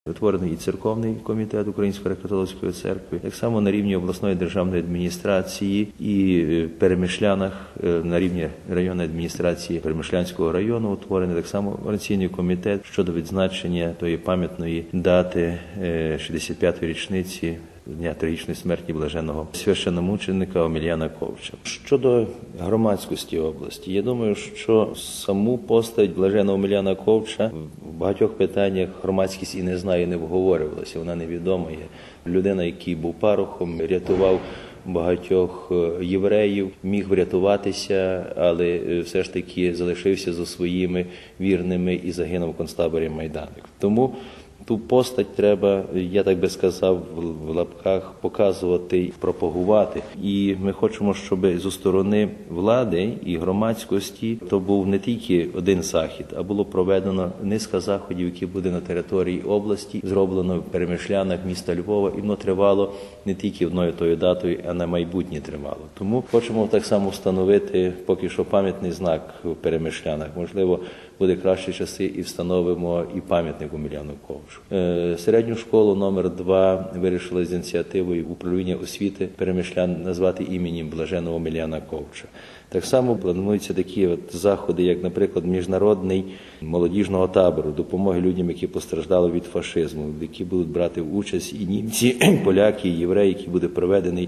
Утворений і церковний комітет Української греко-католицької церкви, так само на рівні обласної державної адміністрації і Перемишлянах на рівні районної адміністрації Перемишлянського району утворений так само організаційний комітет щодо відзначення тої пам'ятної дати 65-ї річниці дня трагічної смерті блаженного священномученика Омеляна Ковча. Щодо громадськості області, я думаю, що саму постать блаженного Омеляна Ковча в багатьох питаннях громадськість і не знає, не обговорювалася, вона невідома є. Людина, який був парохом, рятував багатьох євреїв, міг врятуватися, але все ж таки залишився зі своїми вірними і загинув в концтаборі Майданик. Тому ту постать треба, я так би сказав, в лапках показувати, пропагувати. І ми хочемо, щоб зі сторони влади і громадськості то був не тільки один захід, а було проведено низка заходів, які буде на території області, зроблено в Перемишлянах міста Львова, і воно тривало не тільки одною тою датою, а на майбутнє тривало. Тому хочемо так само встановити поки що пам'ятний знак в Перемишлянах. Можливо, буде кращі часи і встановимо і пам'ятник Омеляну Ковчу. Середню школу номер 2 вирішили з ініціативою управління освіти Перемишлян назвати іменем блаженного Омеляна Ковча. Так само плануються такі заходи, як, наприклад, міжнародний молодіжного табору, допомоги людям, які постраждали від фашизму, в які будуть брати участь і німці, і поляки, і євреї, який буде проведений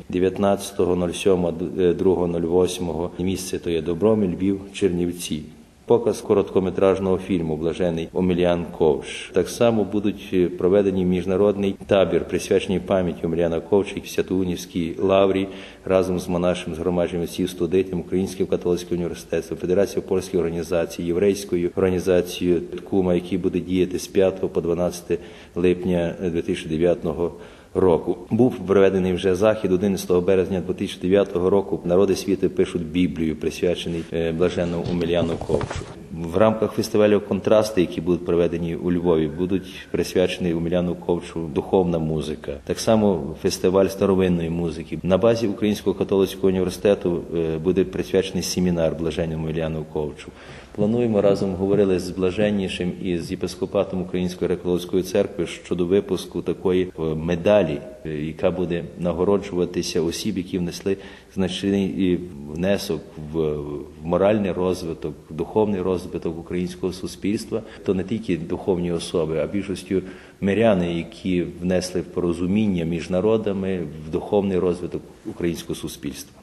19.07, 2.08. Місце то є Добромель, Львів, Чернівці. Показ короткометражного фільму «Блажений Омелян Ковч». Так само будуть проведені міжнародний табір, присвячений пам'яті Омеляна Ковча в Свято-Унівській лаврі разом з монашим згромадженням отців студентів Українського католицького університету, Федерацією польських організацій, Єврейською організацією ТКУМА, який буде діяти з 5 по 12 липня 2009 року. Був проведений вже захід 11 березня 2009 року. Народи світу пишуть Біблію, присвячений блаженному Омеляну Ковчу. В рамках фестивалю «Контрасти», які будуть проведені у Львові, будуть присвячені Омеляну Ковчу духовна музика. Так само фестиваль старовинної музики. На базі Українського католицького університету буде присвячений семінар блаженному Омеляну Ковчу. Плануємо, разом говорили з блаженнішим і з єпископатом Української греко-католицької церкви щодо випуску такої медалі, яка буде нагороджуватися осіб, які внесли значний внесок в моральний розвиток, духовний розвиток українського суспільства. То не тільки духовні особи, а більшістю миряни, які внесли в порозуміння між народами, в духовний розвиток українського суспільства.